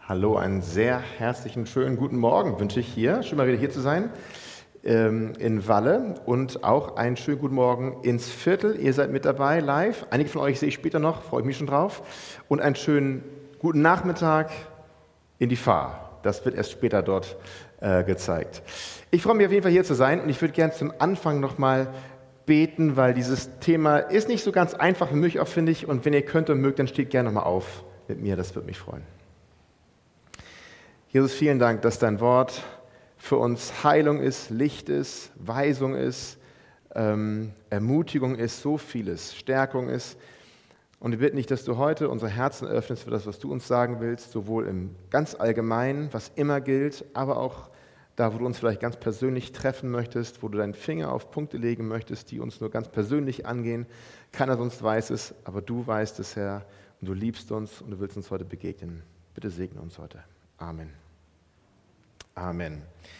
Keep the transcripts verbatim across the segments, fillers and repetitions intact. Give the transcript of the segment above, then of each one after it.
Hallo, einen sehr herzlichen, schönen guten Morgen wünsche ich hier. Schön mal wieder hier zu sein ähm, in Walle und auch einen schönen guten Morgen ins Viertel. Ihr seid mit dabei live. Einige von euch sehe ich später noch, freue ich mich schon drauf. Und einen schönen guten Nachmittag in die Fahr. Das wird erst später dort äh, gezeigt. Ich freue mich auf jeden Fall hier zu sein und ich würde gerne zum Anfang nochmal beten, weil dieses Thema ist nicht so ganz einfach für mich auch, finde ich. Und wenn ihr könnt und mögt, dann steht gerne nochmal auf mit mir, das würde mich freuen. Jesus, vielen Dank, dass dein Wort für uns Heilung ist, Licht ist, Weisung ist, ähm, Ermutigung ist, so vieles, Stärkung ist. Und wir bitten dich, dass du heute unsere Herzen öffnest für das, was du uns sagen willst, sowohl im ganz Allgemeinen, was immer gilt, aber auch da, wo du uns vielleicht ganz persönlich treffen möchtest, wo du deinen Finger auf Punkte legen möchtest, die uns nur ganz persönlich angehen. Keiner sonst weiß es, aber du weißt es, Herr, und du liebst uns und du willst uns heute begegnen. Bitte segne uns heute. Amen. Amen.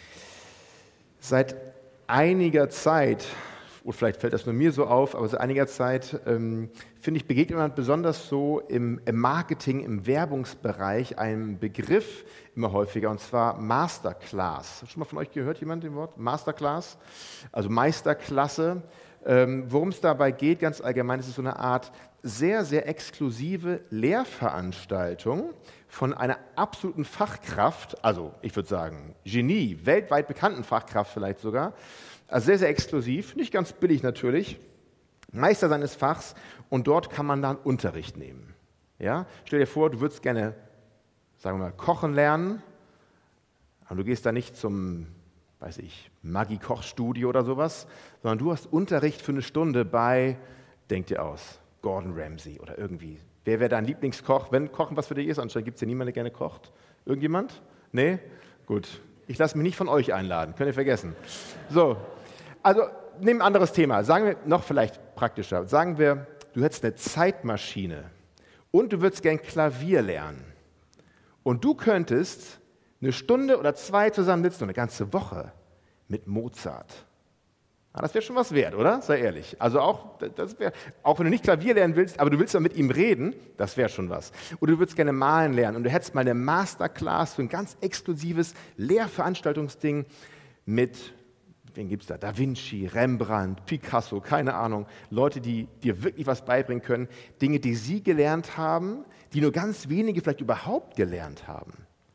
Seit einiger Zeit, oder vielleicht fällt das nur mir so auf, aber seit einiger Zeit, ähm, finde ich, begegnet man besonders so im, im Marketing, im Werbungsbereich einem Begriff immer häufiger, und zwar Masterclass. Schon mal von euch gehört, jemand dem Wort? Masterclass, also Meisterklasse. Ähm, worum es dabei geht, ganz allgemein, ist es so eine Art sehr, sehr exklusive Lehrveranstaltung von einer absoluten Fachkraft, also ich würde sagen Genie, weltweit bekannten Fachkraft vielleicht sogar, also sehr, sehr exklusiv, nicht ganz billig natürlich, Meister seines Fachs, und dort kann man dann Unterricht nehmen. Ja? Stell dir vor, du würdest gerne, sagen wir mal, kochen lernen, aber du gehst da nicht zum, weiß ich, Maggi-Kochstudio oder sowas, sondern du hast Unterricht für eine Stunde bei, denk dir aus, Gordon Ramsay oder irgendwie. Wer wäre dein Lieblingskoch? Wenn Kochen was für dich ist, anscheinend gibt es ja niemanden, der gerne kocht. Irgendjemand? Nee? Gut. Ich lasse mich nicht von euch einladen. Könnt ihr vergessen. So, also nehmen ein anderes Thema. Sagen wir, noch vielleicht praktischer. Sagen wir, du hättest eine Zeitmaschine und du würdest gern Klavier lernen. Und du könntest eine Stunde oder zwei zusammen sitzen, eine ganze Woche mit Mozart. Ja, das wäre schon was wert, oder? Sei ehrlich. Also auch, das wär, auch wenn du nicht Klavier lernen willst, aber du willst dann mit ihm reden, das wäre schon was. Oder du würdest gerne malen lernen und du hättest mal eine Masterclass, so ein ganz exklusives Lehrveranstaltungsding mit, wen gibt es da? Da Vinci, Rembrandt, Picasso, keine Ahnung. Leute, die dir wirklich was beibringen können. Dinge, die sie gelernt haben, die nur ganz wenige vielleicht überhaupt gelernt haben.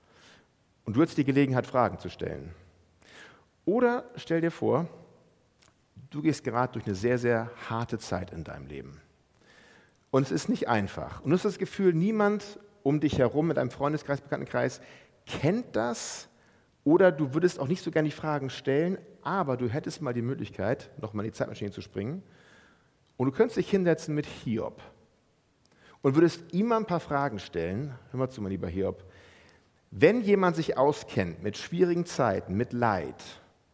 Und du hättest die Gelegenheit, Fragen zu stellen. Oder stell dir vor, du gehst gerade durch eine sehr, sehr harte Zeit in deinem Leben. Und es ist nicht einfach. Und du hast das Gefühl, niemand um dich herum, mit einem Freundeskreis, Bekanntenkreis, kennt das. Oder du würdest auch nicht so gerne die Fragen stellen, aber du hättest mal die Möglichkeit, nochmal in die Zeitmaschine zu springen. Und du könntest dich hinsetzen mit Hiob. Und würdest ihm mal ein paar Fragen stellen. Hör mal zu, mein lieber Hiob. Wenn jemand sich auskennt mit schwierigen Zeiten, mit Leid,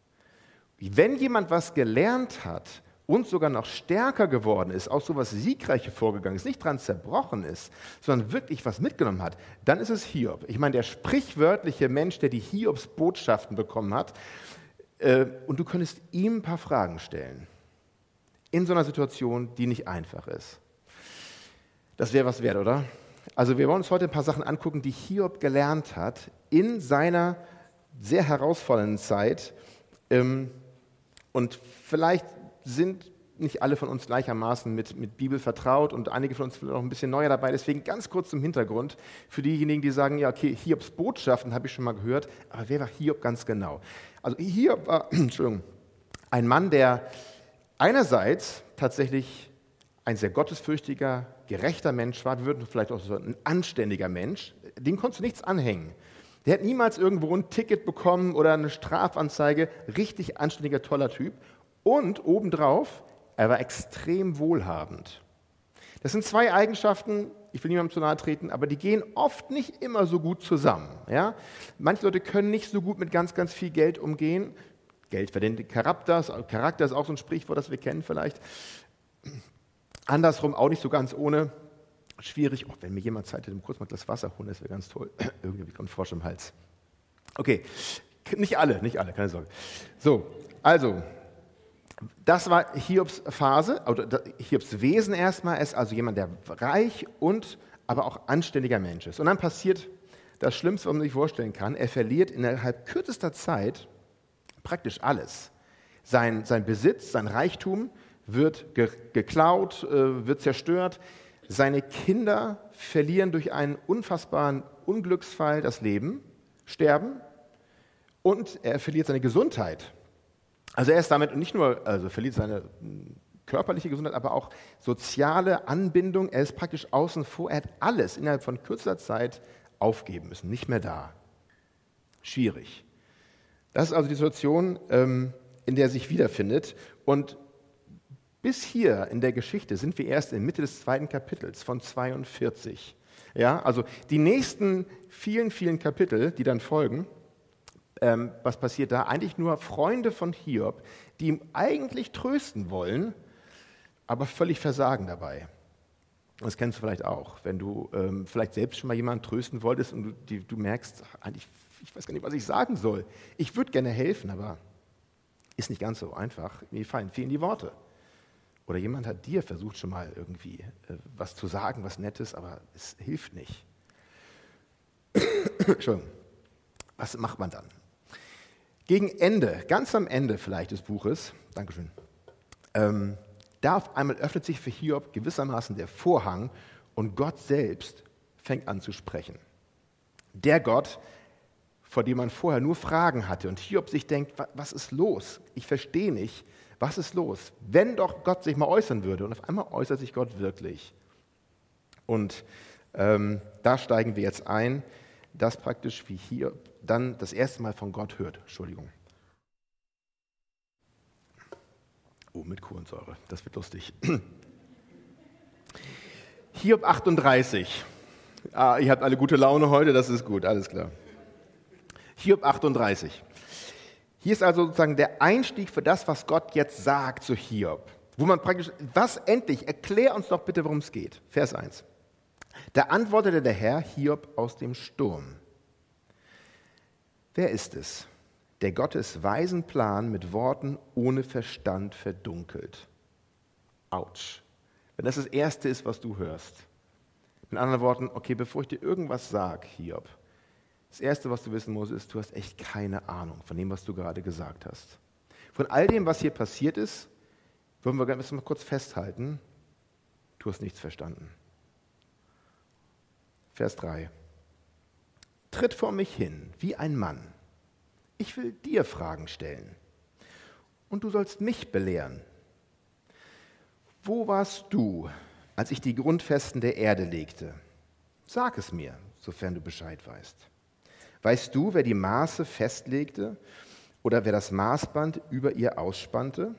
wenn jemand was gelernt hat und sogar noch stärker geworden ist, aus sowas Siegreiches vorgegangen ist, nicht dran zerbrochen ist, sondern wirklich was mitgenommen hat, dann ist es Hiob. Ich meine, der sprichwörtliche Mensch, der die Hiobs-Botschaften bekommen hat, äh, und du könntest ihm ein paar Fragen stellen. In so einer Situation, die nicht einfach ist. Das wäre was wert, oder? Also wir wollen uns heute ein paar Sachen angucken, die Hiob gelernt hat in seiner sehr herausfordernden Zeit. Ähm, Und vielleicht sind nicht alle von uns gleichermaßen mit, mit Bibel vertraut und einige von uns sind noch ein bisschen neuer dabei. Deswegen ganz kurz zum Hintergrund für diejenigen, die sagen, ja okay, Hiobs Botschaften habe ich schon mal gehört, aber wer war Hiob ganz genau? Also Hiob war Entschuldigung, ein Mann, der einerseits tatsächlich ein sehr gottesfürchtiger, gerechter Mensch war, wir würden vielleicht auch so ein anständiger Mensch, dem konntest du nichts anhängen. Der hat niemals irgendwo ein Ticket bekommen oder eine Strafanzeige. Richtig anständiger, toller Typ. Und obendrauf, er war extrem wohlhabend. Das sind zwei Eigenschaften, ich will niemandem zu nahe treten, aber die gehen oft nicht immer so gut zusammen. Ja? Manche Leute können nicht so gut mit ganz, ganz viel Geld umgehen. Geld verdient Charakter, Charakter ist auch so ein Sprichwort, das wir kennen vielleicht. Andersrum auch nicht so ganz ohne. Schwierig, oh, wenn mir jemand Zeit hätte, kurz mal das Wasser holen, das wäre ganz toll. Irgendwie kommt Frosch im Hals. Okay, nicht alle, nicht alle, keine Sorge. So, also, das war Hiobs Phase, oder Hiobs Wesen erstmal. Er ist also jemand, der reich und aber auch anständiger Mensch ist. Und dann passiert das Schlimmste, was man sich vorstellen kann. Er verliert innerhalb kürzester Zeit praktisch alles. Sein, sein Besitz, sein Reichtum wird ge- geklaut, äh, wird zerstört. Seine Kinder verlieren durch einen unfassbaren Unglücksfall das Leben, sterben, und er verliert seine Gesundheit. Also er ist damit nicht nur, also verliert seine körperliche Gesundheit, aber auch soziale Anbindung. Er ist praktisch außen vor. Er hat alles innerhalb von kürzester Zeit aufgeben müssen, nicht mehr da. Schwierig. Das ist also die Situation, ähm, in der er sich wiederfindet. Und bis hier in der Geschichte sind wir erst in Mitte des zweiten Kapitels von zweiundvierzig. Ja, also die nächsten vielen, vielen Kapitel, die dann folgen, ähm, was passiert da? Eigentlich nur Freunde von Hiob, die ihm eigentlich trösten wollen, aber völlig versagen dabei. Das kennst du vielleicht auch, wenn du ähm, vielleicht selbst schon mal jemanden trösten wolltest und du, die, du merkst, ach, eigentlich, ich weiß gar nicht, was ich sagen soll. Ich würde gerne helfen, aber ist nicht ganz so einfach. Mir fallen fehlen die Worte. Oder jemand hat dir versucht schon mal irgendwie äh, was zu sagen, was Nettes, aber es hilft nicht. Entschuldigung. Was macht man dann? Gegen Ende, ganz am Ende vielleicht des Buches, Dankeschön, ähm, da auf einmal öffnet sich für Hiob gewissermaßen der Vorhang und Gott selbst fängt an zu sprechen. Der Gott, vor dem man vorher nur Fragen hatte und Hiob sich denkt, was ist los? Ich verstehe nicht, was ist los? Wenn doch Gott sich mal äußern würde, und auf einmal äußert sich Gott wirklich. Und ähm, da steigen wir jetzt ein, dass praktisch wie Hiob dann das erste Mal von Gott hört. Entschuldigung. Oh, mit Kohlensäure, das wird lustig. Hiob achtunddreißig. Ah, ihr habt alle gute Laune heute, das ist gut, alles klar. Hiob achtunddreißig. Hier ist also sozusagen der Einstieg für das, was Gott jetzt sagt zu Hiob. Wo man praktisch, was endlich, erklär uns doch bitte, worum es geht. Vers eins. Da antwortete der Herr Hiob aus dem Sturm. Wer ist es, der Gottes weisen Plan mit Worten ohne Verstand verdunkelt? Autsch. Wenn das das Erste ist, was du hörst. Mit anderen Worten, okay, bevor ich dir irgendwas sage, Hiob, das Erste, was du wissen musst, ist, du hast echt keine Ahnung von dem, was du gerade gesagt hast. Von all dem, was hier passiert ist, würden wir gerne mal kurz festhalten, du hast nichts verstanden. Vers drei. Tritt vor mich hin, wie ein Mann. Ich will dir Fragen stellen. Und du sollst mich belehren. Wo warst du, als ich die Grundfesten der Erde legte? Sag es mir, sofern du Bescheid weißt. Weißt du, wer die Maße festlegte oder wer das Maßband über ihr ausspannte?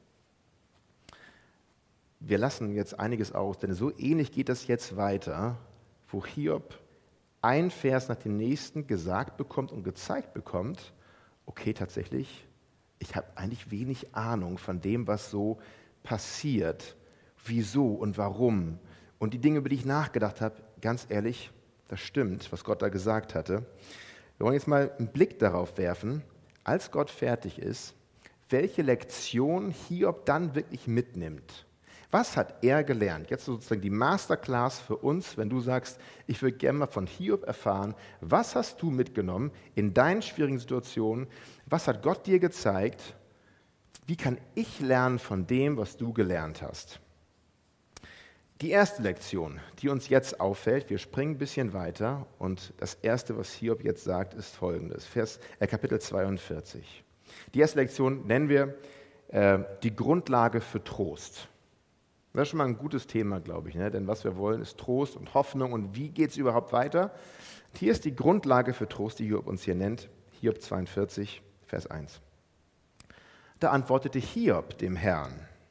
Wir lassen jetzt einiges aus, denn so ähnlich geht das jetzt weiter, wo Hiob ein Vers nach dem nächsten gesagt bekommt und gezeigt bekommt, okay, tatsächlich, ich habe eigentlich wenig Ahnung von dem, was so passiert, wieso und warum. Und die Dinge, über die ich nachgedacht habe, ganz ehrlich, das stimmt, was Gott da gesagt hatte. Wir wollen jetzt mal einen Blick darauf werfen, als Gott fertig ist, welche Lektion Hiob dann wirklich mitnimmt. Was hat er gelernt? Jetzt sozusagen die Masterclass für uns, wenn du sagst, ich würde gerne mal von Hiob erfahren, was hast du mitgenommen in deinen schwierigen Situationen? Was hat Gott dir gezeigt? Wie kann ich lernen von dem, was du gelernt hast? Die erste Lektion, die uns jetzt auffällt, wir springen ein bisschen weiter und das Erste, was Hiob jetzt sagt, ist folgendes, Vers, äh, Kapitel zweiundvierzig. Die erste Lektion nennen wir äh, die Grundlage für Trost. Das ist schon mal ein gutes Thema, glaube ich, ne? Denn was wir wollen, ist Trost und Hoffnung und wie geht es überhaupt weiter? Und hier ist die Grundlage für Trost, die Hiob uns hier nennt, Hiob zweiundvierzig, Vers eins. Da antwortete Hiob dem Herrn: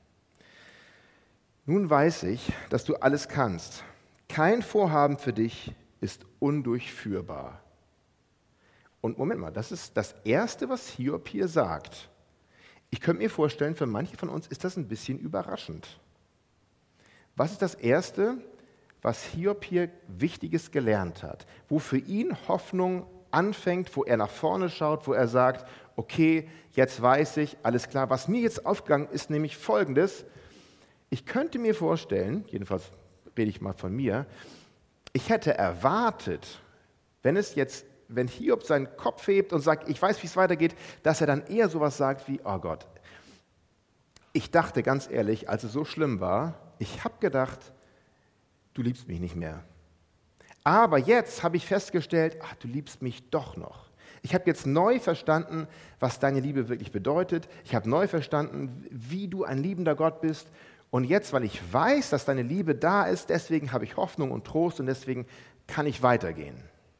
Nun weiß ich, dass du alles kannst. Kein Vorhaben für dich ist undurchführbar. Und Moment mal, das ist das Erste, was Hiob hier sagt. Ich könnte mir vorstellen, für manche von uns ist das ein bisschen überraschend. Was ist das Erste, was Hiob hier Wichtiges gelernt hat? Wo für ihn Hoffnung anfängt, wo er nach vorne schaut, wo er sagt, okay, jetzt weiß ich, alles klar. Was mir jetzt aufgegangen ist, nämlich Folgendes: Ich könnte mir vorstellen, jedenfalls rede ich mal von mir, ich hätte erwartet, wenn es jetzt, wenn Hiob seinen Kopf hebt und sagt, ich weiß, wie es weitergeht, dass er dann eher sowas sagt wie, oh Gott, ich dachte ganz ehrlich, als es so schlimm war, ich habe gedacht, du liebst mich nicht mehr. Aber jetzt habe ich festgestellt, ach, du liebst mich doch noch. Ich habe jetzt neu verstanden, was deine Liebe wirklich bedeutet. Ich habe neu verstanden, wie du ein liebender Gott bist. Und jetzt, weil ich weiß, dass deine Liebe da ist, deswegen habe ich Hoffnung und Trost und deswegen kann ich weitergehen.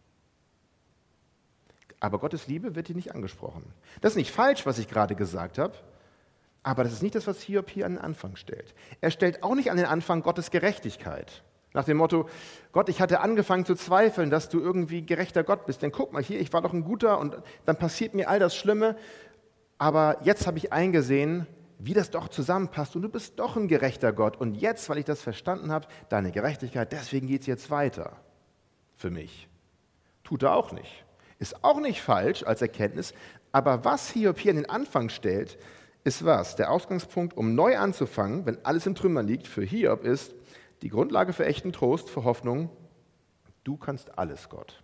Aber Gottes Liebe wird hier nicht angesprochen. Das ist nicht falsch, was ich gerade gesagt habe, aber das ist nicht das, was Hiob hier an den Anfang stellt. Er stellt auch nicht an den Anfang Gottes Gerechtigkeit. Nach dem Motto, Gott, ich hatte angefangen zu zweifeln, dass du irgendwie gerechter Gott bist. Denn guck mal hier, ich war doch ein Guter und dann passiert mir all das Schlimme. Aber jetzt habe ich eingesehen, wie das doch zusammenpasst und du bist doch ein gerechter Gott. Und jetzt, weil ich das verstanden habe, deine Gerechtigkeit, deswegen geht es jetzt weiter für mich. Tut er auch nicht. Ist auch nicht falsch als Erkenntnis. Aber was Hiob hier an den Anfang stellt, ist was? Der Ausgangspunkt, um neu anzufangen, wenn alles in Trümmern liegt, für Hiob ist, die Grundlage für echten Trost, für Hoffnung, du kannst alles, Gott.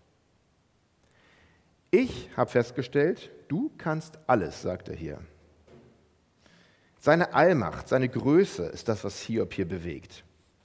Ich habe festgestellt, du kannst alles, sagt er hier. Seine Allmacht, seine Größe ist das, was Hiob hier bewegt.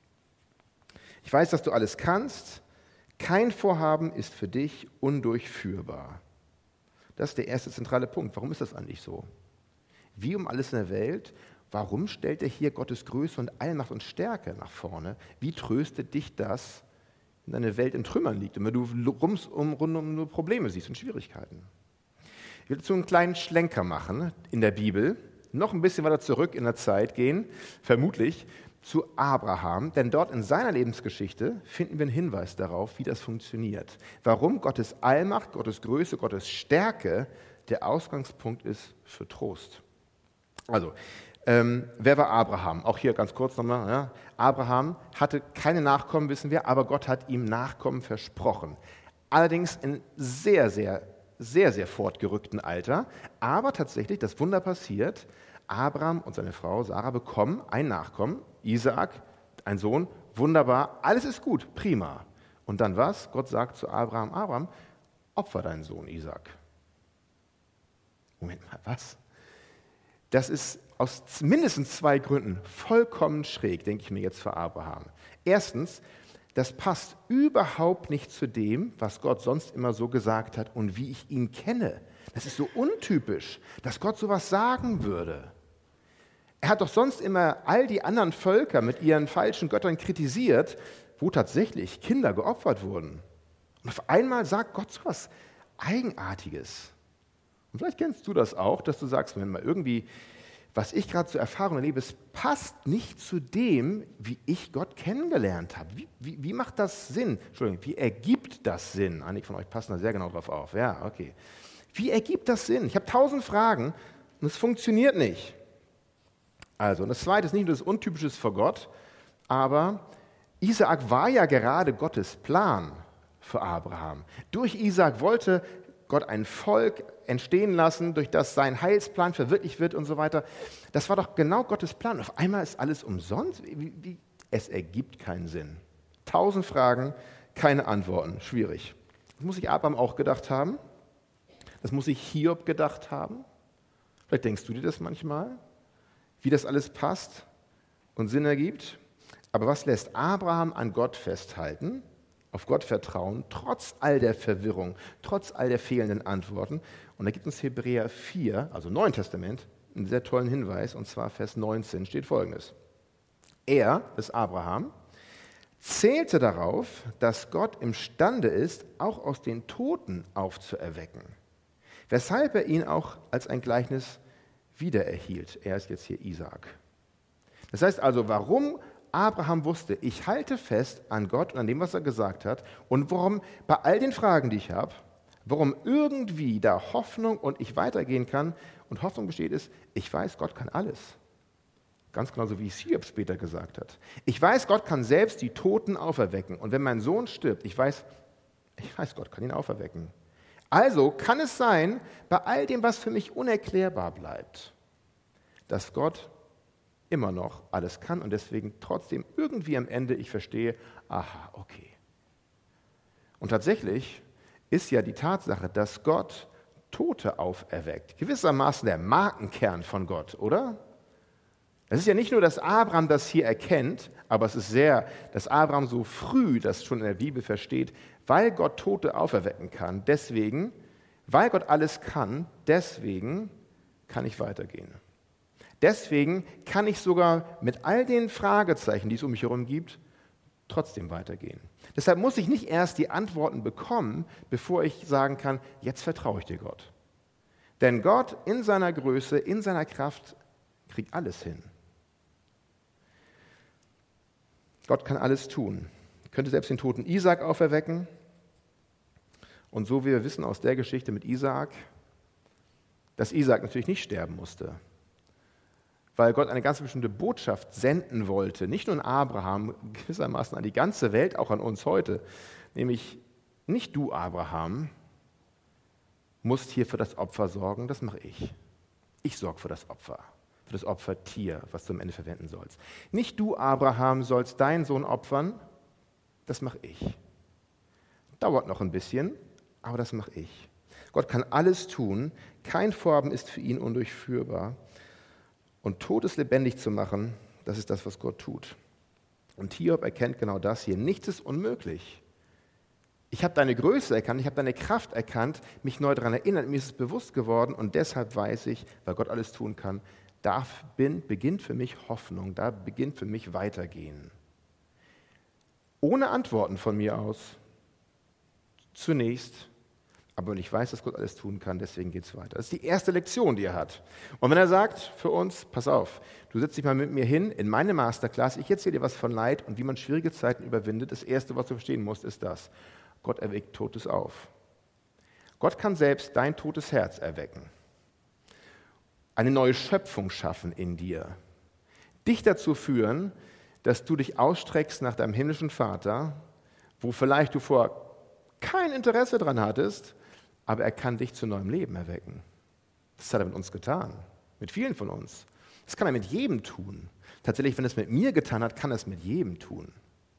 Ich weiß, dass du alles kannst. Kein Vorhaben ist für dich undurchführbar. Das ist der erste zentrale Punkt. Warum ist das eigentlich so? Wie um alles in der Welt, warum stellt er hier Gottes Größe und Allmacht und Stärke nach vorne? Wie tröstet dich das, wenn deine Welt in Trümmern liegt und wenn du rundum, rundum nur Probleme siehst und Schwierigkeiten? Ich will dazu einen kleinen Schlenker machen in der Bibel, noch ein bisschen weiter zurück in der Zeit gehen, vermutlich zu Abraham, denn dort in seiner Lebensgeschichte finden wir einen Hinweis darauf, wie das funktioniert. Warum Gottes Allmacht, Gottes Größe, Gottes Stärke der Ausgangspunkt ist für Trost. Also, ähm, wer war Abraham? Auch hier ganz kurz nochmal. Ja. Abraham hatte keine Nachkommen, wissen wir, aber Gott hat ihm Nachkommen versprochen. Allerdings in sehr, sehr, sehr, sehr fortgerückten Alter. Aber tatsächlich, das Wunder passiert, Abraham und seine Frau Sarah bekommen ein Nachkommen, Isaak, ein Sohn, wunderbar, alles ist gut, prima. Und dann was? Gott sagt zu Abraham, Abraham, opfer deinen Sohn Isaak. Moment mal, was? Das ist aus mindestens zwei Gründen vollkommen schräg, denke ich mir jetzt für Abraham. Erstens, das passt überhaupt nicht zu dem, was Gott sonst immer so gesagt hat und wie ich ihn kenne. Das ist so untypisch, dass Gott sowas sagen würde. Er hat doch sonst immer all die anderen Völker mit ihren falschen Göttern kritisiert, wo tatsächlich Kinder geopfert wurden. Und auf einmal sagt Gott sowas Eigenartiges. Und vielleicht kennst du das auch, dass du sagst, wenn mal irgendwie, was ich gerade zur Erfahrung erlebe, es passt nicht zu dem, wie ich Gott kennengelernt habe. Wie, wie, wie macht das Sinn? Entschuldigung, wie ergibt das Sinn? Einige von euch passen da sehr genau drauf auf. Ja, okay. Wie ergibt das Sinn? Ich habe tausend Fragen und es funktioniert nicht. Also, und das Zweite ist nicht nur das Untypisches für Gott, aber Isaak war ja gerade Gottes Plan für Abraham. Durch Isaak wollte Gott ein Volk entstehen lassen, durch das sein Heilsplan verwirklicht wird und so weiter. Das war doch genau Gottes Plan. Auf einmal ist alles umsonst. Wie, wie, es ergibt keinen Sinn. Tausend Fragen, keine Antworten. Schwierig. Das muss sich Abraham auch gedacht haben. Das muss sich Hiob gedacht haben. Vielleicht denkst du dir das manchmal, wie das alles passt und Sinn ergibt. Aber was lässt Abraham an Gott festhalten? Auf Gott vertrauen, trotz all der Verwirrung, trotz all der fehlenden Antworten. Und da gibt uns Hebräer vier, also Neuen Testament, einen sehr tollen Hinweis, und zwar Vers neunzehn steht Folgendes. Er, das ist Abraham, zählte darauf, dass Gott imstande ist, auch aus den Toten aufzuerwecken, weshalb er ihn auch als ein Gleichnis wiedererhielt. Er ist jetzt hier Isaak. Das heißt also, warum Abraham wusste, ich halte fest an Gott und an dem, was er gesagt hat, und warum bei all den Fragen, die ich habe, warum irgendwie da Hoffnung und ich weitergehen kann und Hoffnung besteht, ist, ich weiß, Gott kann alles. Ganz genauso wie es Hiob später gesagt hat. Ich weiß, Gott kann selbst die Toten auferwecken. Und wenn mein Sohn stirbt, ich weiß, ich weiß, Gott kann ihn auferwecken. Also kann es sein, bei all dem, was für mich unerklärbar bleibt, dass Gott immer noch alles kann und deswegen trotzdem irgendwie am Ende ich verstehe, aha, okay. Und tatsächlich ist ja die Tatsache, dass Gott Tote auferweckt. Gewissermaßen der Markenkern von Gott, oder? Es ist ja nicht nur, dass Abraham das hier erkennt, aber es ist sehr, dass Abraham so früh das schon in der Bibel versteht, weil Gott Tote auferwecken kann. Deswegen, weil Gott alles kann, deswegen kann ich weitergehen. Deswegen kann ich sogar mit all den Fragezeichen, die es um mich herum gibt, trotzdem weitergehen. Deshalb muss ich nicht erst die Antworten bekommen, bevor ich sagen kann, jetzt vertraue ich dir, Gott. Denn Gott in seiner Größe, in seiner Kraft kriegt alles hin. Gott kann alles tun. Er könnte selbst den toten Isaak auferwecken. Und so wie wir wissen aus der Geschichte mit Isaak, dass Isaak natürlich nicht sterben musste, weil Gott eine ganz bestimmte Botschaft senden wollte, nicht nur an Abraham, gewissermaßen an die ganze Welt, auch an uns heute, nämlich nicht du, Abraham, musst hier für das Opfer sorgen, das mache ich. Ich sorge für das Opfer, für das Opfertier, was du am Ende verwenden sollst. Nicht du, Abraham, sollst deinen Sohn opfern, das mache ich. Dauert noch ein bisschen, aber das mache ich. Gott kann alles tun, kein Vorhaben ist für ihn undurchführbar. Und Todes lebendig zu machen, das ist das, was Gott tut. Und Hiob erkennt genau das hier. Nichts ist unmöglich. Ich habe deine Größe erkannt, ich habe deine Kraft erkannt, mich neu daran erinnert, mir ist es bewusst geworden und deshalb weiß ich, weil Gott alles tun kann, da beginnt für mich Hoffnung, da beginnt für mich Weitergehen. Ohne Antworten von mir aus, zunächst, aber wenn ich weiß, dass Gott alles tun kann, deswegen geht es weiter. Das ist die erste Lektion, die er hat. Und wenn er sagt für uns, pass auf, du setzt dich mal mit mir hin in meine Masterclass, ich erzähle dir was von Leid und wie man schwierige Zeiten überwindet. Das Erste, was du verstehen musst, ist das. Gott erweckt Totes auf. Gott kann selbst dein totes Herz erwecken. Eine neue Schöpfung schaffen in dir. Dich dazu führen, dass du dich ausstreckst nach deinem himmlischen Vater, wo vielleicht du vorher kein Interesse daran hattest, aber er kann dich zu neuem Leben erwecken. Das hat er mit uns getan, mit vielen von uns. Das kann er mit jedem tun. Tatsächlich, wenn er es mit mir getan hat, kann er es mit jedem tun.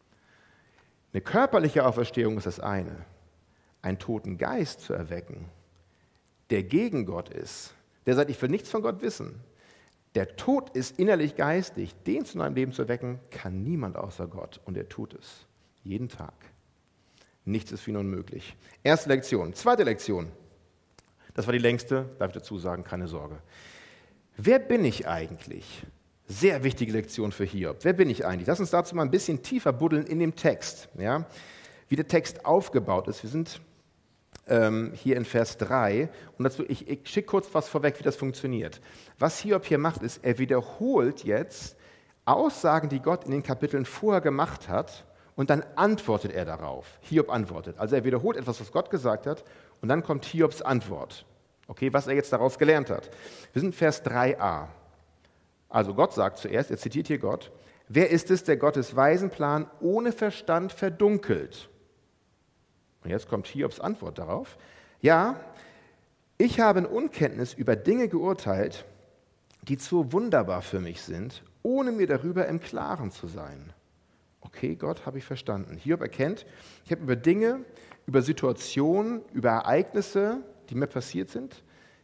Eine körperliche Auferstehung ist das eine. Einen toten Geist zu erwecken, der gegen Gott ist, der sagt, ich will nichts von Gott wissen. Der Tod ist innerlich geistig. Den zu neuem Leben zu erwecken, kann niemand außer Gott. Und er tut es. Jeden Tag. Nichts ist für ihn unmöglich. Erste Lektion. Zweite Lektion. Das war die längste, darf ich dazu sagen, keine Sorge. Wer bin ich eigentlich? Sehr wichtige Lektion für Hiob. Wer bin ich eigentlich? Lass uns dazu mal ein bisschen tiefer buddeln in dem Text. Ja? Wie der Text aufgebaut ist. Wir sind ähm, hier in Vers drei. Und dazu, ich, ich schicke kurz was vorweg, wie das funktioniert. Was Hiob hier macht, ist, er wiederholt jetzt Aussagen, die Gott in den Kapiteln vorher gemacht hat. Und dann antwortet er darauf. Hiob antwortet. Also er wiederholt etwas, was Gott gesagt hat, und dann kommt Hiobs Antwort. Okay, was er jetzt daraus gelernt hat. Wir sind Vers drei a. Also Gott sagt zuerst, er zitiert hier Gott, wer ist es, der Gottes Weisenplan ohne Verstand verdunkelt? Und jetzt kommt Hiobs Antwort darauf. Ja, ich habe in Unkenntnis über Dinge geurteilt, die zu wunderbar für mich sind, ohne mir darüber im Klaren zu sein. Okay, Gott, habe ich verstanden. Hiob erkennt, ich habe über Dinge, über Situationen, über Ereignisse, die mir passiert sind,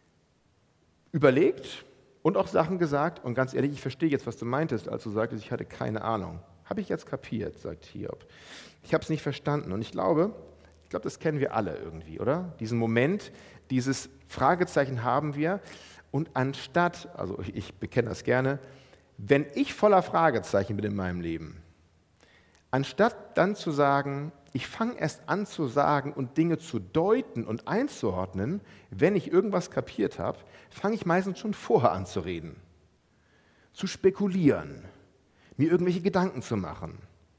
überlegt und auch Sachen gesagt. Und ganz ehrlich, ich verstehe jetzt, was du meintest, als du sagtest, ich hatte keine Ahnung. Habe ich jetzt kapiert, sagt Hiob. Ich habe es nicht verstanden. Und ich glaube, ich glaube, das kennen wir alle irgendwie, oder? Diesen Moment, dieses Fragezeichen haben wir. Und anstatt, also ich, ich bekenne das gerne, wenn ich voller Fragezeichen bin in meinem Leben, anstatt dann zu sagen, ich fange erst an zu sagen und Dinge zu deuten und einzuordnen, wenn ich irgendwas kapiert habe, fange ich meistens schon vorher an zu reden, zu spekulieren, mir irgendwelche Gedanken zu machen.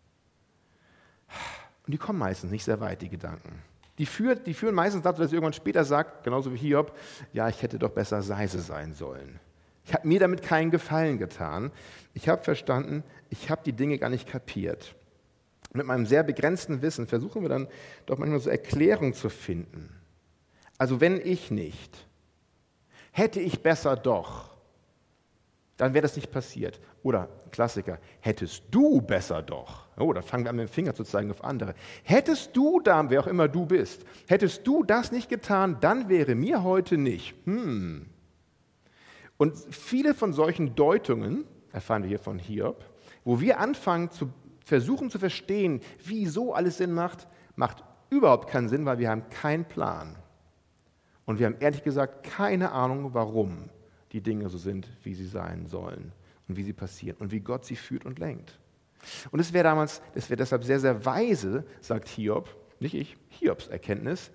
Und die kommen meistens nicht sehr weit, die Gedanken. Die, führt, die führen meistens dazu, dass ich irgendwann später sagt, genauso wie Hiob, ja, ich hätte doch besser leise sein sollen. Ich habe mir damit keinen Gefallen getan. Ich habe verstanden, ich habe die Dinge gar nicht kapiert. Mit meinem sehr begrenzten Wissen versuchen wir dann doch manchmal so Erklärungen zu finden. Also wenn ich nicht, hätte ich besser doch. dann wäre das nicht passiert. Oder, Klassiker, hättest du besser doch. Oh, da fangen wir an, mit dem Finger zu zeigen auf andere. Hättest du da, wer auch immer du bist, hättest du das nicht getan, dann wäre mir heute nicht. Hm. Und viele von solchen Deutungen, erfahren wir hier von Hiob, wo wir anfangen zu versuchen zu verstehen, wieso alles Sinn macht, macht überhaupt keinen Sinn, weil wir haben keinen Plan. Und wir haben ehrlich gesagt keine Ahnung, warum die Dinge so sind, wie sie sein sollen und wie sie passieren und wie Gott sie führt und lenkt. Und es wäre damals, es wäre deshalb sehr, sehr weise, sagt Hiob, nicht ich, Hiobs Erkenntnis,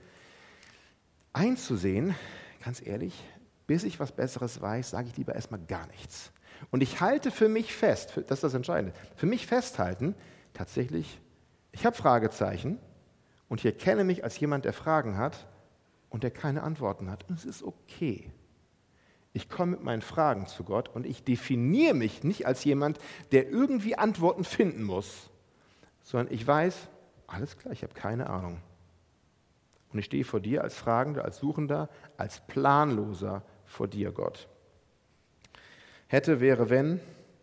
einzusehen, ganz ehrlich, bis ich was Besseres weiß, sage ich lieber erstmal gar nichts. Und ich halte für mich fest, das ist das Entscheidende, für mich festhalten, tatsächlich, ich habe Fragezeichen und ich erkenne mich als jemand, der Fragen hat und der keine Antworten hat. Und es ist okay. Ich komme mit meinen Fragen zu Gott und ich definiere mich nicht als jemand, der irgendwie Antworten finden muss, sondern ich weiß, alles klar, ich habe keine Ahnung. Und ich stehe vor dir als Fragender, als Suchender, als Planloser vor dir, Gott. Hätte, wäre, wenn,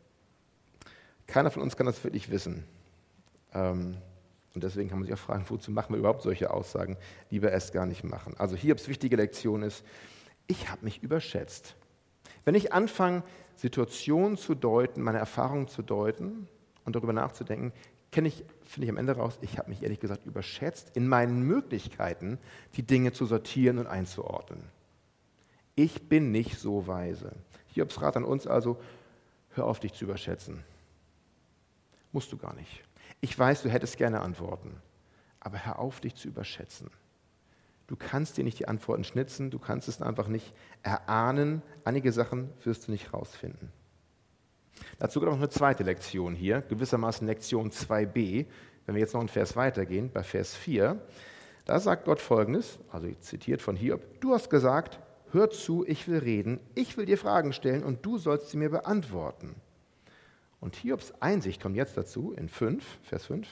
keiner von uns kann das wirklich wissen. Ähm, und deswegen kann man sich auch fragen, wozu machen wir überhaupt solche Aussagen? Lieber erst gar nicht machen. Also Hiobs wichtige Lektion ist, ich habe mich überschätzt. Wenn ich anfange, Situationen zu deuten, meine Erfahrungen zu deuten und darüber nachzudenken, kenne ich, finde ich am Ende raus, ich habe mich ehrlich gesagt überschätzt in meinen Möglichkeiten, die Dinge zu sortieren und einzuordnen. Ich bin nicht so weise. Hiobs Rat an uns also, hör auf, dich zu überschätzen. Musst du gar nicht. Ich weiß, du hättest gerne Antworten, aber hör auf, dich zu überschätzen. Du kannst dir nicht die Antworten schnitzen, du kannst es einfach nicht erahnen. Einige Sachen wirst du nicht rausfinden. Dazu gibt es noch eine zweite Lektion hier, gewissermaßen Lektion zwei b. Wenn wir jetzt noch einen Vers weitergehen, bei Vers vier, da sagt Gott Folgendes, also zitiert von Hiob, du hast gesagt, hör zu, ich will reden, ich will dir Fragen stellen und du sollst sie mir beantworten. Und Hiobs Einsicht kommt jetzt dazu, in fünf, Vers fünf,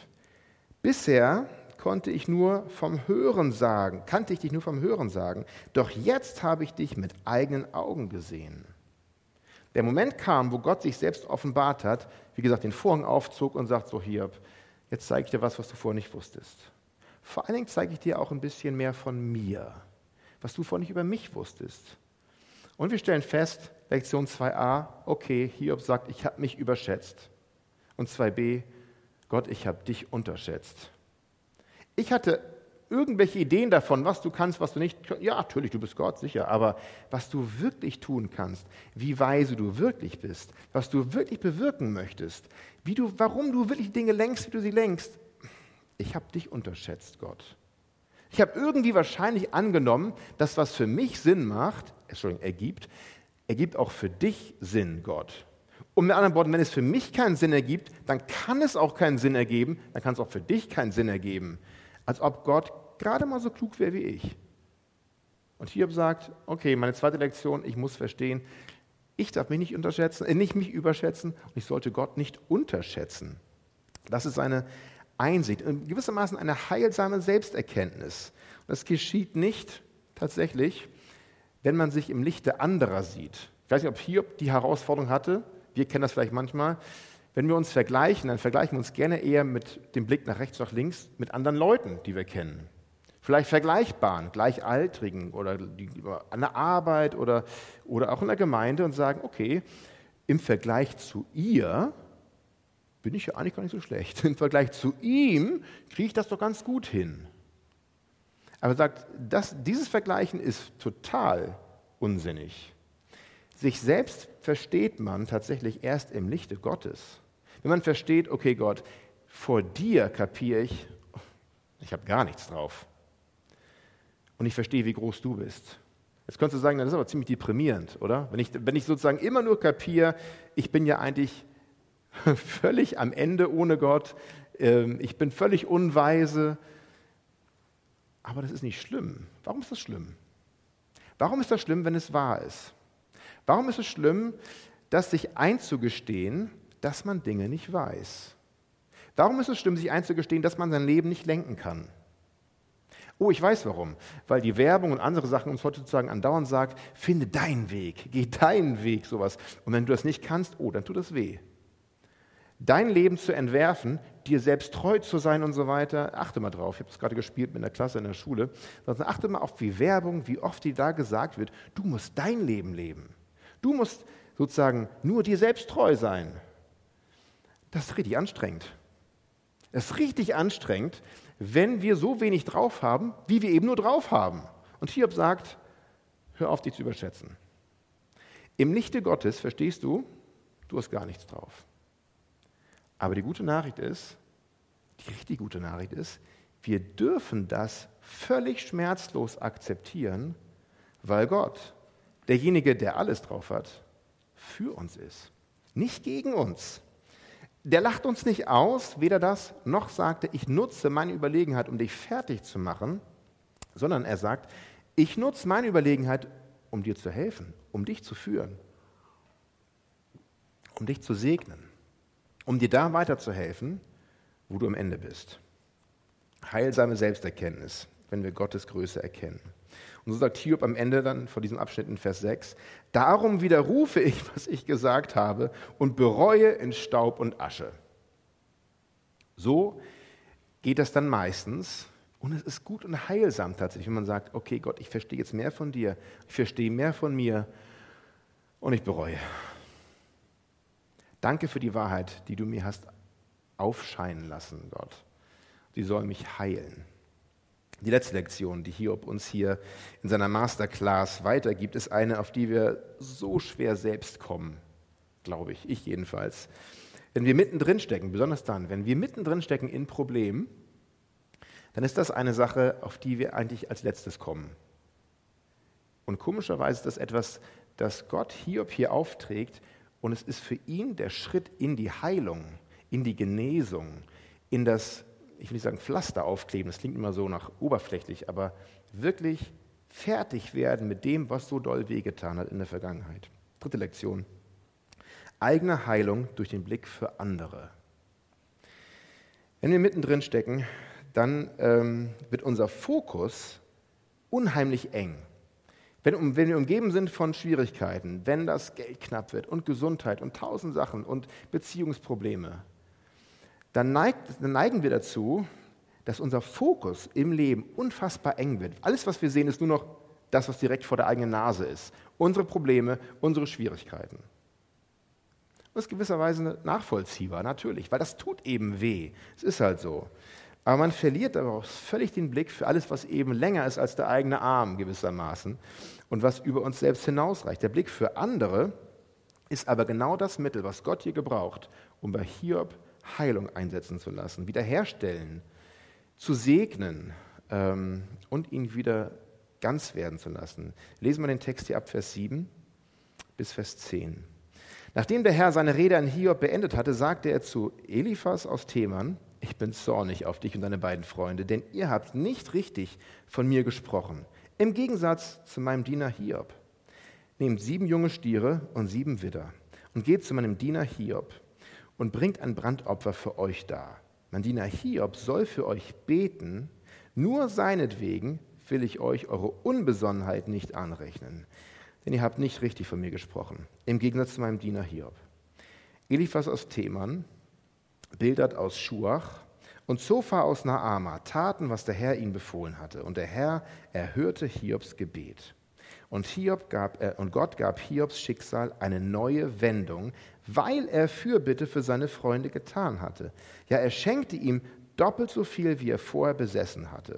bisher konnte ich nur vom Hören sagen, kannte ich dich nur vom Hören sagen, doch jetzt habe ich dich mit eigenen Augen gesehen. Der Moment kam, wo Gott sich selbst offenbart hat, wie gesagt, den Vorhang aufzog und sagt so, Hiob, jetzt zeige ich dir was, was du vorher nicht wusstest. Vor allen Dingen zeige ich dir auch ein bisschen mehr von mir, was du vorher nicht über mich wusstest. Und wir stellen fest, Lektion zwei a, okay, Hiob sagt, ich habe mich überschätzt. Und zwei b, Gott, ich habe dich unterschätzt. Ich hatte irgendwelche Ideen davon, was du kannst, was du nicht kannst. Ja, natürlich, du bist Gott, sicher, aber was du wirklich tun kannst, wie weise du wirklich bist, was du wirklich bewirken möchtest, wie du, warum du wirklich Dinge lenkst, wie du sie lenkst, ich habe dich unterschätzt, Gott. Ich habe irgendwie wahrscheinlich angenommen, dass was für mich Sinn macht, Entschuldigung, ergibt, ergibt auch für dich Sinn, Gott. Und mit anderen Worten, wenn es für mich keinen Sinn ergibt, dann kann es auch keinen Sinn ergeben, dann kann es auch für dich keinen Sinn ergeben. Als ob Gott gerade mal so klug wäre wie ich. Und Hiob sagt, okay, meine zweite Lektion, ich muss verstehen, ich darf mich nicht unterschätzen, äh, nicht mich überschätzen und ich sollte Gott nicht unterschätzen. Das ist eine Einsicht, gewissermaßen eine heilsame Selbsterkenntnis. Und das geschieht nicht tatsächlich, wenn man sich im Lichte anderer sieht. Ich weiß nicht, ob Hiob die Herausforderung hatte, wir kennen das vielleicht manchmal, wenn wir uns vergleichen, dann vergleichen wir uns gerne eher mit dem Blick nach rechts, nach links, mit anderen Leuten, die wir kennen. Vielleicht vergleichbaren, Gleichaltrigen oder die, an der Arbeit oder, oder auch in der Gemeinde und sagen, okay, im Vergleich zu ihr bin ich ja eigentlich gar nicht so schlecht. Im Vergleich zu ihm kriege ich das doch ganz gut hin. Aber er sagt, das, dieses Vergleichen ist total unsinnig. Sich selbst versteht man tatsächlich erst im Lichte Gottes. Wenn man versteht, okay Gott, vor dir kapiere ich, ich habe gar nichts drauf. Und ich verstehe, wie groß du bist. Jetzt könntest du sagen, das ist aber ziemlich deprimierend, oder? Wenn ich, wenn ich sozusagen immer nur kapiere, ich bin ja eigentlich völlig am Ende ohne Gott, ich bin völlig unweise. Aber das ist nicht schlimm. Warum ist das schlimm? Warum ist das schlimm, wenn es wahr ist? Warum ist es schlimm, das sich einzugestehen, dass man Dinge nicht weiß? Warum ist es schlimm, sich einzugestehen, dass man sein Leben nicht lenken kann? Oh, ich weiß warum. Weil die Werbung und andere Sachen uns heutzutage andauernd sagt, finde deinen Weg, geh deinen Weg, sowas. Und wenn du das nicht kannst, oh, dann tut das weh. Dein Leben zu entwerfen, dir selbst treu zu sein und so weiter, achte mal drauf. Ich habe das gerade gespielt mit einer Klasse in der Schule. Also achte mal auf die Werbung, wie oft die da gesagt wird, du musst dein Leben leben. Du musst sozusagen nur dir selbst treu sein. Das ist richtig anstrengend. Es ist richtig anstrengend, wenn wir so wenig drauf haben, wie wir eben nur drauf haben. Und Hiob sagt, hör auf, dich zu überschätzen. Im Lichte Gottes, verstehst du, du hast gar nichts drauf. Aber die gute Nachricht ist, die richtig gute Nachricht ist, wir dürfen das völlig schmerzlos akzeptieren, weil Gott, derjenige, der alles drauf hat, für uns ist. Nicht gegen uns. Der lacht uns nicht aus, weder das, noch sagt er, ich nutze meine Überlegenheit, um dich fertig zu machen, sondern er sagt, ich nutze meine Überlegenheit, um dir zu helfen, um dich zu führen, um dich zu segnen, um dir da weiterzuhelfen, wo du am Ende bist. Heilsame Selbsterkenntnis, wenn wir Gottes Größe erkennen. Und so sagt Hiob am Ende dann vor diesem Abschnitt in Vers sechs, darum widerrufe ich, was ich gesagt habe und bereue in Staub und Asche. So geht das dann meistens und es ist gut und heilsam tatsächlich, wenn man sagt, okay Gott, ich verstehe jetzt mehr von dir, ich verstehe mehr von mir und ich bereue. Danke für die Wahrheit, die du mir hast aufscheinen lassen, Gott. Sie soll mich heilen. Die letzte Lektion, die Hiob uns hier in seiner Masterclass weitergibt, ist eine, auf die wir so schwer selbst kommen, glaube ich, ich jedenfalls. Wenn wir mittendrin stecken, besonders dann, wenn wir mittendrin stecken in Problemen, dann ist das eine Sache, auf die wir eigentlich als letztes kommen. Und komischerweise ist das etwas, das Gott Hiob hier aufträgt, und es ist für ihn der Schritt in die Heilung, in die Genesung, in das, ich will nicht sagen Pflaster aufkleben, das klingt immer so nach oberflächlich, aber wirklich fertig werden mit dem, was so doll wehgetan hat in der Vergangenheit. Dritte Lektion. Eigene Heilung durch den Blick für andere. Wenn wir mittendrin stecken, dann ähm, wird unser Fokus unheimlich eng. Wenn, wenn wir umgeben sind von Schwierigkeiten, wenn das Geld knapp wird und Gesundheit und tausend Sachen und Beziehungsprobleme, dann, neigt, dann neigen wir dazu, dass unser Fokus im Leben unfassbar eng wird. Alles, was wir sehen, ist nur noch das, was direkt vor der eigenen Nase ist. Unsere Probleme, unsere Schwierigkeiten. Das ist gewisserweise nachvollziehbar, natürlich, weil das tut eben weh. Es ist halt so. Aber man verliert daraus völlig den Blick für alles, was eben länger ist als der eigene Arm gewissermaßen und was über uns selbst hinausreicht. Der Blick für andere ist aber genau das Mittel, was Gott hier gebraucht, um bei Hiob Heilung einsetzen zu lassen, wiederherstellen, zu segnen ähm, und ihn wieder ganz werden zu lassen. Lesen wir den Text hier ab Vers sieben bis Vers zehn. Nachdem der Herr seine Rede an Hiob beendet hatte, sagte er zu Eliphas aus Teman, ich bin zornig auf dich und deine beiden Freunde, denn ihr habt nicht richtig von mir gesprochen, im Gegensatz zu meinem Diener Hiob. Nehmt sieben junge Stiere und sieben Widder und geht zu meinem Diener Hiob und bringt ein Brandopfer für euch dar. Mein Diener Hiob soll für euch beten, nur seinetwegen will ich euch eure Unbesonnenheit nicht anrechnen, denn ihr habt nicht richtig von mir gesprochen, im Gegensatz zu meinem Diener Hiob. Eliphas aus Teman, Bildad aus Schuach und Zophar aus Naama taten, was der Herr ihnen befohlen hatte. Und der Herr erhörte Hiobs Gebet. Und, Hiob gab, äh, und Gott gab Hiobs Schicksal eine neue Wendung, weil er Fürbitte für seine Freunde getan hatte. Ja, er schenkte ihm doppelt so viel, wie er vorher besessen hatte.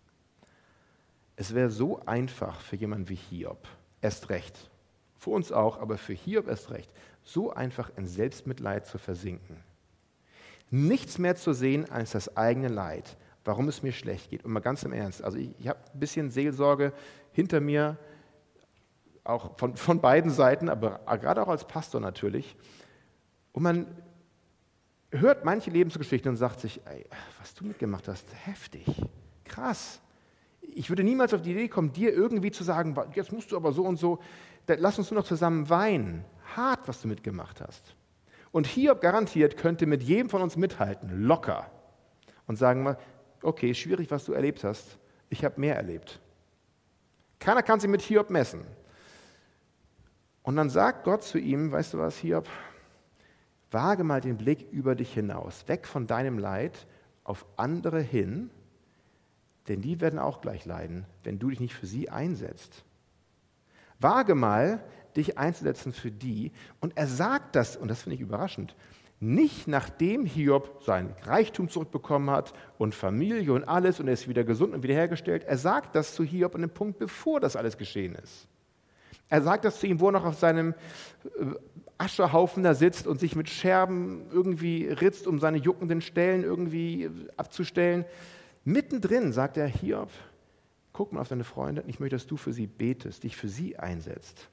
Es wäre so einfach für jemanden wie Hiob, erst recht, für uns auch, aber für Hiob erst recht, so einfach in Selbstmitleid zu versinken. Nichts mehr zu sehen als das eigene Leid, warum es mir schlecht geht. Und mal ganz im Ernst, also ich, ich habe ein bisschen Seelsorge hinter mir, auch von, von beiden Seiten, aber gerade auch als Pastor natürlich. Und man hört manche Lebensgeschichten und sagt sich, ey, was du mitgemacht hast, heftig, krass. Ich würde niemals auf die Idee kommen, dir irgendwie zu sagen, jetzt musst du aber so und so, lass uns nur noch zusammen weinen. Hart, was du mitgemacht hast. Und Hiob garantiert könnte mit jedem von uns mithalten, locker. Und sagen wir, okay, schwierig, was du erlebt hast, Ich habe mehr erlebt. Keiner kann sich mit Hiob messen. Und dann sagt Gott zu ihm, weißt du was, Hiob, wage mal den Blick über dich hinaus, weg von deinem Leid auf andere hin, denn die werden auch gleich leiden, wenn du dich nicht für sie einsetzt. Wage mal, dich einzusetzen für die. Und er sagt das, und das finde ich überraschend, nicht nachdem Hiob sein Reichtum zurückbekommen hat und Familie und alles und er ist wieder gesund und wiederhergestellt. Er sagt das zu Hiob an dem Punkt, bevor das alles geschehen ist. Er sagt das zu ihm, wo er noch auf seinem Aschehaufen da sitzt und sich mit Scherben irgendwie ritzt, um seine juckenden Stellen irgendwie abzustellen. Mittendrin sagt er, Hiob, guck mal auf deine Freunde, ich möchte, dass du für sie betest, dich für sie einsetzt.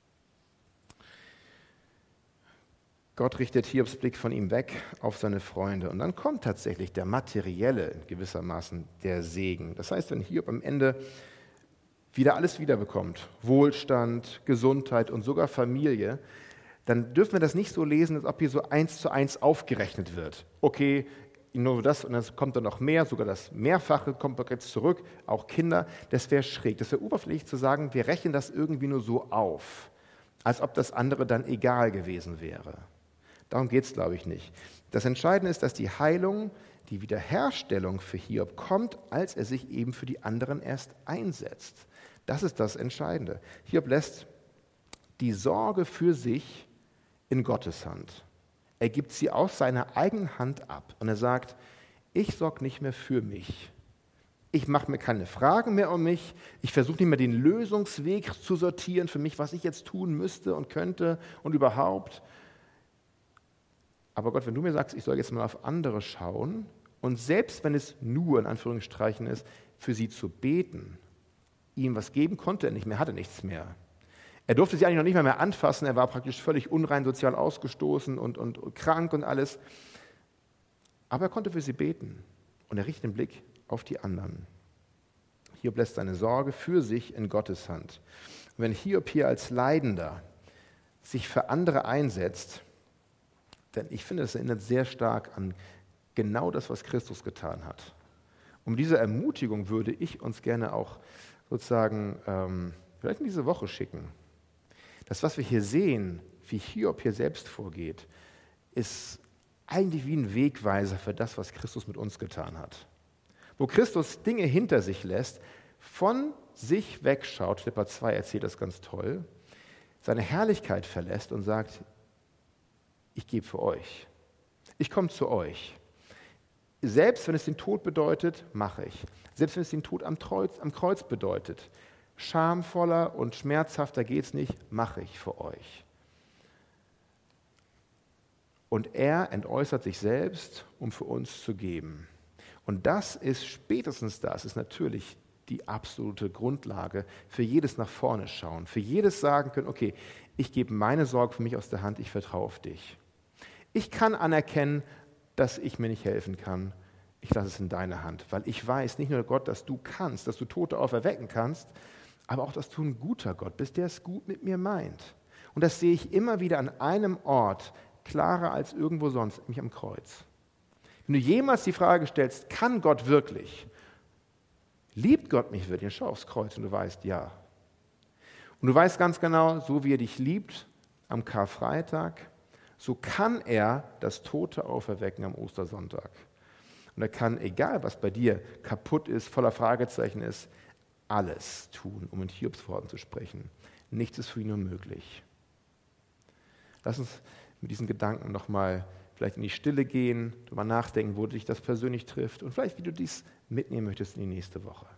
Gott richtet Hiobs Blick von ihm weg auf seine Freunde. Und dann kommt tatsächlich der materielle, gewissermaßen der Segen. Das heißt, wenn Hiob am Ende wieder alles wiederbekommt, Wohlstand, Gesundheit und sogar Familie, dann dürfen wir das nicht so lesen, als ob hier so eins zu eins aufgerechnet wird. Okay, nur das und dann kommt dann noch mehr, sogar das Mehrfache kommt jetzt zurück, auch Kinder. Das wäre schräg, das wäre oberflächlich zu sagen, wir rechnen das irgendwie nur so auf, als ob das andere dann egal gewesen wäre. Darum geht es, glaube ich, nicht. Das Entscheidende ist, dass die Heilung, die Wiederherstellung für Hiob kommt, als er sich eben für die anderen erst einsetzt. Das ist das Entscheidende. Hiob lässt die Sorge für sich in Gottes Hand. Er gibt sie aus seiner eigenen Hand ab und er sagt, ich sorge nicht mehr für mich. Ich mache mir keine Fragen mehr um mich. Ich versuche nicht mehr den Lösungsweg zu sortieren für mich, was ich jetzt tun müsste und könnte und überhaupt. Aber Gott, wenn du mir sagst, ich soll jetzt mal auf andere schauen und selbst wenn es nur in Anführungsstrichen ist, für sie zu beten, ihm was geben konnte er nicht mehr, hatte nichts mehr. Er durfte sie eigentlich noch nicht mal mehr anfassen, er war praktisch völlig unrein, sozial ausgestoßen und, und, und krank und alles. Aber er konnte für sie beten und er richtet den Blick auf die anderen. Hiob lässt seine Sorge für sich in Gottes Hand. Und wenn Hiob hier als Leidender sich für andere einsetzt, denn ich finde, das erinnert sehr stark an genau das, was Christus getan hat. Um diese Ermutigung würde ich uns gerne auch sozusagen ähm, vielleicht in diese Woche schicken. Das, was wir hier sehen, wie Hiob hier selbst vorgeht, ist eigentlich wie ein Wegweiser für das, was Christus mit uns getan hat. Wo Christus Dinge hinter sich lässt, von sich wegschaut, Philipper zwei erzählt das ganz toll, seine Herrlichkeit verlässt und sagt, ich gebe für euch. Ich komme zu euch. Selbst wenn es den Tod bedeutet, mache ich. Selbst wenn es den Tod am Kreuz, am Kreuz bedeutet, schamvoller und schmerzhafter geht es nicht, mache ich für euch. Und er entäußert sich selbst, um für uns zu geben. Und das ist spätestens das, ist natürlich die absolute Grundlage für jedes nach vorne schauen, für jedes sagen können, okay, ich gebe meine Sorge für mich aus der Hand, ich vertraue auf dich. Ich kann anerkennen, dass ich mir nicht helfen kann. Ich lasse es in deine Hand, weil ich weiß, nicht nur Gott, dass du kannst, dass du Tote auferwecken kannst, aber auch, dass du ein guter Gott bist, der es gut mit mir meint. Und das sehe ich immer wieder an einem Ort, klarer als irgendwo sonst, nämlich am Kreuz. Wenn du jemals die Frage stellst, kann Gott wirklich? Liebt Gott mich wirklich? Schau aufs Kreuz und du weißt, ja. Und du weißt ganz genau, so wie er dich liebt am Karfreitag, so kann er das Tote auferwecken am Ostersonntag. Und er kann, egal was bei dir kaputt ist, voller Fragezeichen ist, alles tun, um in Hiobs Worten zu sprechen. Nichts ist für ihn unmöglich. Lass uns mit diesen Gedanken nochmal vielleicht in die Stille gehen, darüber nachdenken, wo dich das persönlich trifft und vielleicht, wie du dies mitnehmen möchtest in die nächste Woche.